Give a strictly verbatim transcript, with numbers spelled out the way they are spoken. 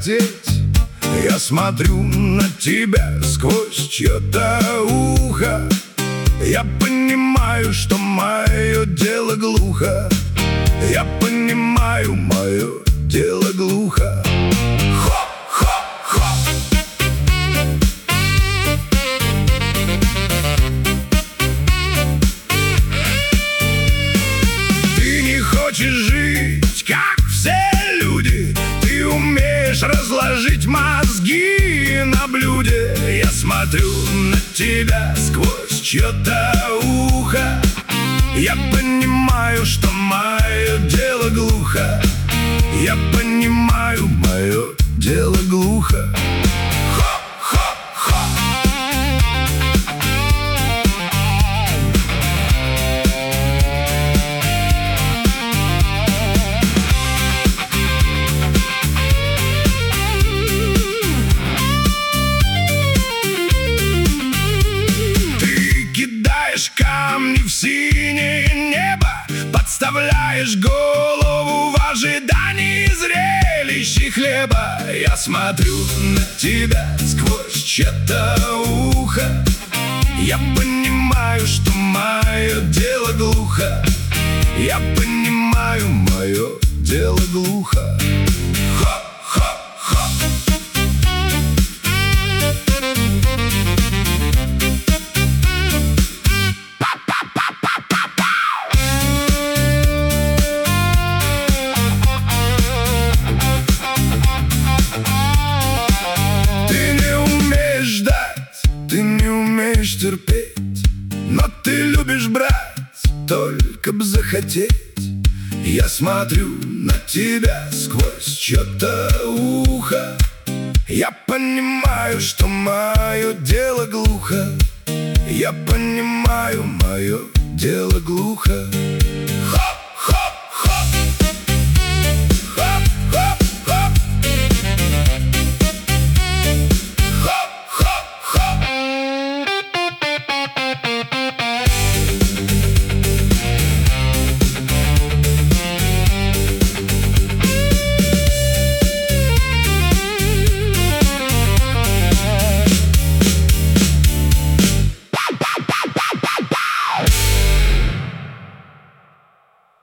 захотеть. Я смотрю на тебя сквозь чье-то ухо. Я понимаю, что мое дело глухо. Я понимаю, мое дело глухо. Хо-хо-хо. Ты не хочешь жить, как все люди. Ты умеешь разложить мозги на блюде. Я смотрю на тебя сквозь чье-то ухо. Я понимаю, что мое дело глухо. Я понимаю, мое дело глухо. Хо-хо-хо. Ты кидаешь камни в синее небо, подставляешь голову в ожидании зрелищ и хлеба. Я смотрю на тебя сквозь чье-то ухо. Я понимаю, что мое дело глухо. Я понимаю, мое дело глухо. Хо-хо-хо. Ты не умеешь терпеть, но ты любишь брать, только б захотеть. Я смотрю на тебя сквозь чье-то ухо. Я понимаю, что мое дело глухо. Я понимаю, мое дело глухо.